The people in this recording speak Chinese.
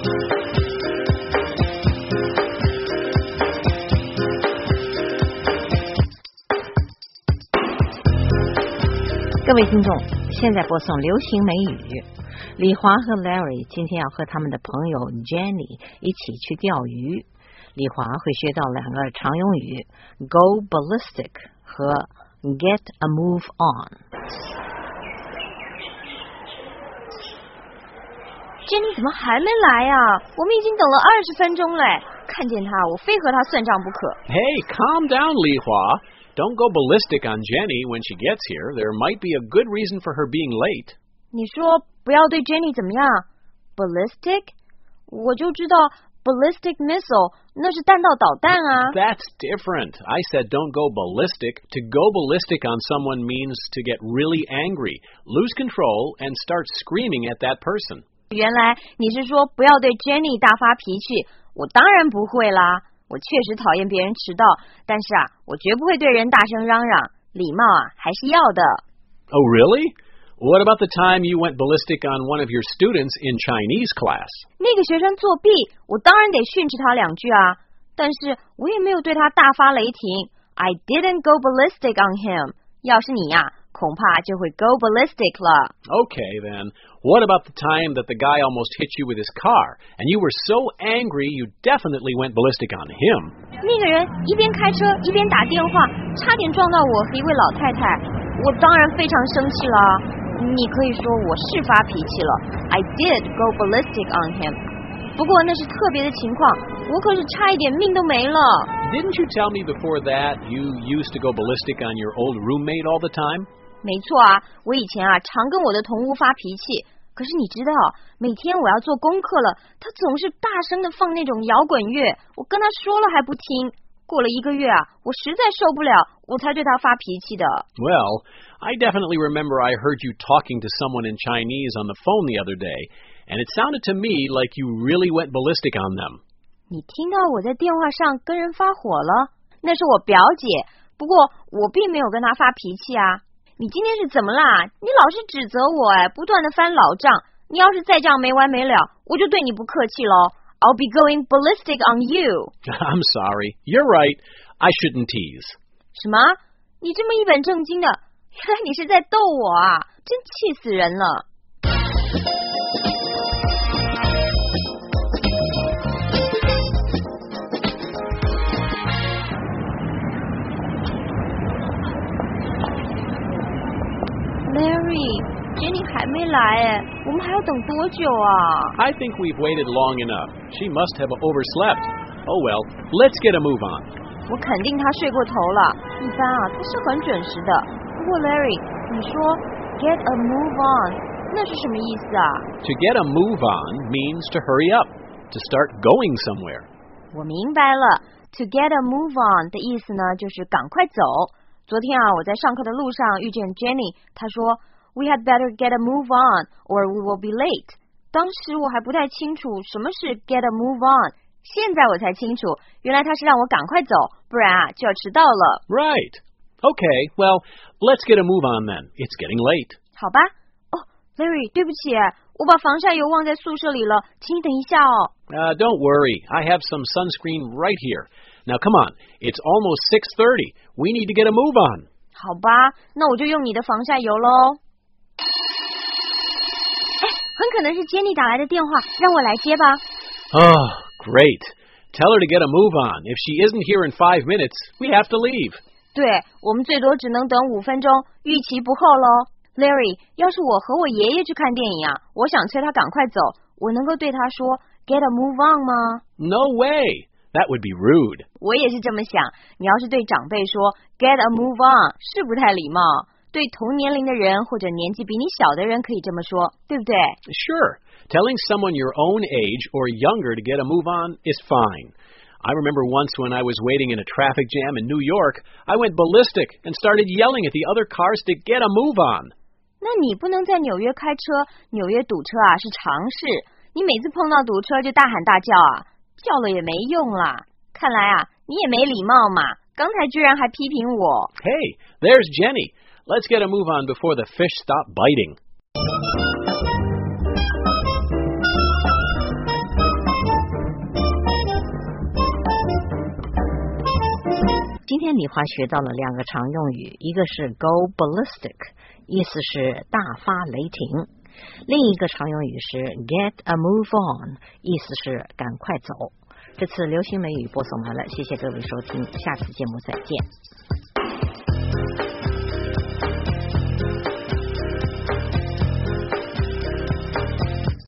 各位听众，现在播送流行美语。李华和 Larry 今天要和他们的朋友 Jenny 一起去钓鱼。李华会学到两个常用语 Go ballistic 和 Get a move on。 Jenny 怎么还没来啊？我们已经等了20分钟嘞，看见他我非和他算账不可。 Hey, calm down, Li Hua.Don't go ballistic on Jenny when she gets here. There might be a good reason for her being late. 你说不要对 Jenny 怎么样 ？Ballistic？ 我就知道 ballistic missile 那是弹道导弹啊。 That's different. I said don't go ballistic. To go ballistic on someone means to get really angry, lose control, and start screaming at that person. 原来你是说不要对 Jenny 大发脾气，我当然不会啦。我确实讨厌别人迟到，但是我绝不会对人大声嚷嚷，礼貌还是要的。 Oh, really? What about the time you went ballistic on one of your students in Chinese class? 那个学生作弊，我当然得训斥他2句啊，但是我也没有对他大发雷霆。I didn't go ballistic on him. 要是你恐怕就会 go ballistic 了。 Okay, then. What about the time that the guy almost hit you with his car, and you were so angry you definitely went ballistic on him? 那个人一边开车一边打电话，差点撞到我和一位老太太，我当然非常生气了。你可以说我是发脾气了。 I did go ballistic on him. 不过那是特别的情况，我可是差一点命都没了。 Didn't you tell me before that you used to go ballistic on your old roommate all the time? 没错我以前常跟我的同屋发脾气，可是你知道每天我要做功课了，他总是大声的放那种摇滚乐，我跟他说了还不听。过了1个月我实在受不了，我才对他发脾气的。 Well, I definitely remember I heard you talking to someone in Chinese on the phone the other day, and it sounded to me like you really went ballistic on them. 你听到我在电话上跟人发火了？那是我表姐，不过我并没有跟她发脾气啊。你今天是怎么啦？你老是指责我不断的翻老账，你要是再这样没完没了，我就对你不客气咯。 I'll be going ballistic on you. I'm sorry. You're right. I shouldn't tease. 什么？你这么一本正经的，原来你是在逗我真气死人了。Larry, Jenny 还没来我们还要等多久 I think we've waited long enough. She must have overslept. Oh well, let's get a move on. 我肯定她睡过头了，一般她是很准时的。不过 Larry, 你说 get a move on 那是什么意思 To get a move on means to hurry up, to start going somewhere. 我明白了 To get a move on 的意思呢，就是赶快走。昨天我在上课的路上遇见 Jenny， 她说 We had better get a move on or we will be late。 当时我还不太清楚什么是 get a move on， 现在我才清楚，原来她是让我赶快走，不然就要迟到了。 Right. Okay, well, let's get a move on then. It's getting late. 好吧。Larry, 对不起，我把防晒油忘在宿舍里了，请你等一下 Don't worry. I have some sunscreen right here. Now, come on. It's almost 6:30. We need to get a move on. 好吧，那我就用你的防晒油咯。很可能是 Jenny 打来的电话，让我来接吧。 Oh, great. Tell her to get a move on. If she isn't here in 5 minutes, we have to leave. 对，我们最多只能等5分钟，逾期不候咯。Larry, 要是我和我爷爷去看电影我想催他赶快走，我能够对他说 get a move on 吗？ No way. That would be rude. 我也是这么想，你要是对长辈说 get a move on 是不太礼貌，对同年龄的人或者年纪比你小的人可以这么说，对不对？ Sure. Telling someone your own age or younger to get a move on is fine. I remember once when I was waiting in a traffic jam in New York, I went ballistic and started yelling at the other cars to get a move on. 那你不能在纽约开车，纽约堵车是常事，你每次碰到堵车就大喊大叫叫了也没用啦。看来你也没礼貌嘛，刚才居然还批评我。 Hey, there's Jenny. Let's get a move on before the fish stop biting. 李华学到了两个常用语，一个是 go ballistic， 意思是大发雷霆，另一个常用语是 get a move on， 意思是赶快走。这次流行美语播送完了，谢谢各位收听，下次节目再见。